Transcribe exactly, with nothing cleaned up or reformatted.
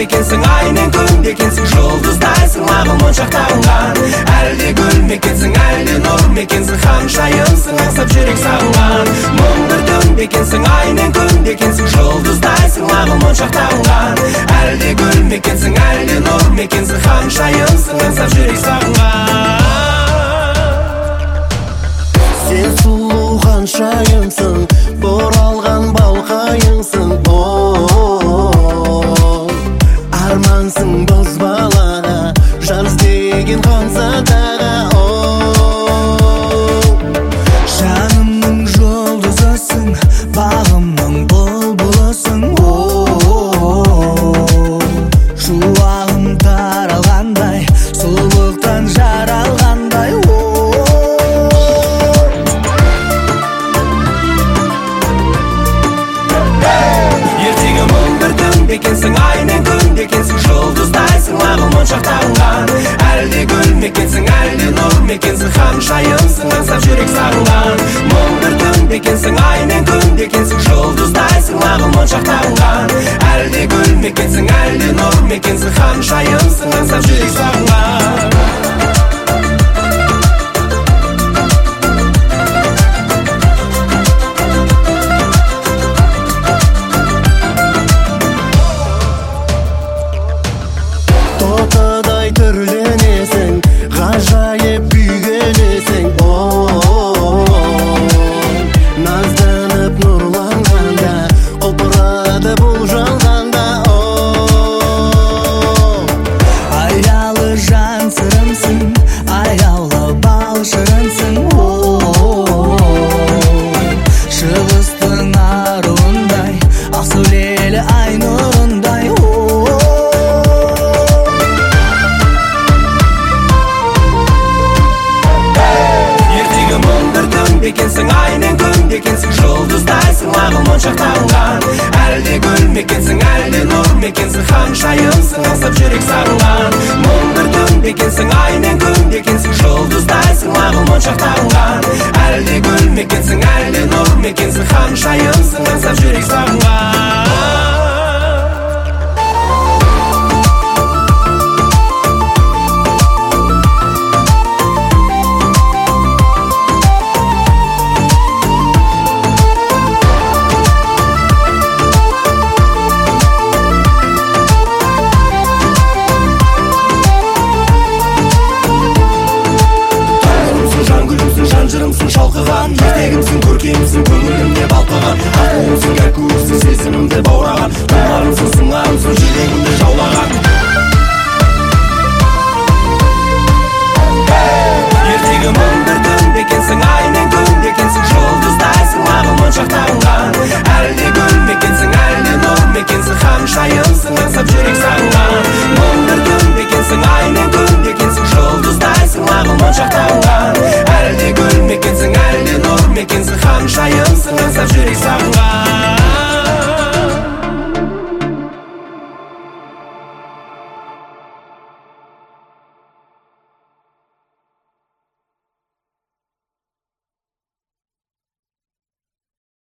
бекенсің, айнен күн бекенсің, жұлдыздайсың, лағыл моншақтауған. Әлде гүл мекенсің, әлде нұр мекенсің, ханшайымсың, аңсап жүрек сағынған. Мың бір түн бекенсің, айнен күн бекенсің, жұлдыздайсың, лағыл моншақтауған. Әлде гүл мекенсің, әлде нұр мекенсің, ханшайымсың, аңсап жүрек сағынған. Сен сұлу ханшайымсың, бұралған балқайыңсың, армансың боз балаға, жан іздеген ханзадаға. Жанымның жұлдызысың, бағымның бұлбұлысың, шуағым таралғандай, сұлулықтан жаралғандай. Ертегі мың бір түн бекенсің, айнен күн бекенсің, жұлдыздайсың, лағыл моншақтауған. Әлде гүл мекенсің, әлде нұр мекенсің, ханшайымсың, аңсап жүрек сағынған. Мың бір түн бекенсің, айнен күн бекенсің, жұлдыздайсың, лағыл моншақтауған. Әлде гүл мекенсің, әлде нұр мекенсің, ханшайымсың, аңсап жүрек сағынған. Тотадай түрленесің, ғажайып күйгенесің, назданып нұрланғанда, құлпырады бұл жалғанда. Аялы жан сырымсың, аяулы бал шырынсың, шығыстың аруындай, ақ сәулелі ай нұрындай. Бекенсің, айнен күн бекенсің, жұлдыздайсың, лағыл моншақтауған. Әлде гүл мекенсің, әлде нұр мекенсің, ханшайымсың, аңсап жүрек сағынған. Мың бір түн бекенсің, айнен күн бекенсің, жұлдыздайсың, лағыл моншақтауған. Әлде гүл мекенсің, әлде нұр мекенсің, ханшайымсың, аңсап жүрек сағынған. Жырымсың шалқыған, ертегімсің, көркемсің, көңілімде балқыған. Ақуымсың, әкуімсің, сезімімді